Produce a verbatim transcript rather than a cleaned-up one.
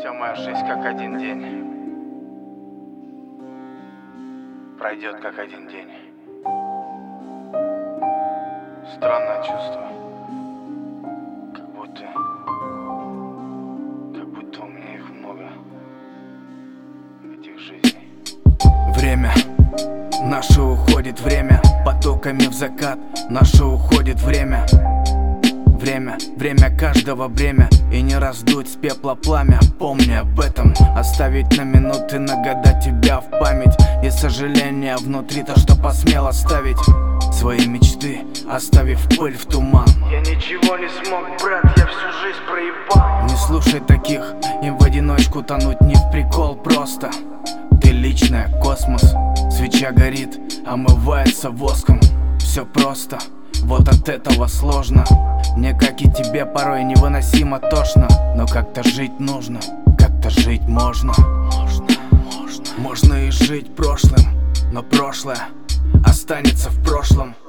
Вся моя жизнь как один день, пройдет как один день. Странное чувство, как будто, как будто у меня их много, этих жизней. Время наше уходит, время потоками в закат. Наше уходит время. Время, время каждого бремя. И не раздуть с пепла пламя. Помни об этом, оставить на минуты, на года тебя в память. И сожаление внутри, то, что посмел оставить свои мечты, оставив пыль в туман. Я ничего не смог, брат, я всю жизнь проебал. Не слушай таких, им в одиночку тонуть не в прикол просто. Ты личная, космос, свеча горит, омывается воском. Все просто, вот от этого сложно. Мне, как и тебе, порой невыносимо тошно. Но как-то жить нужно, как-то жить можно. Можно, можно. Можно и жить прошлым, но прошлое останется в прошлом.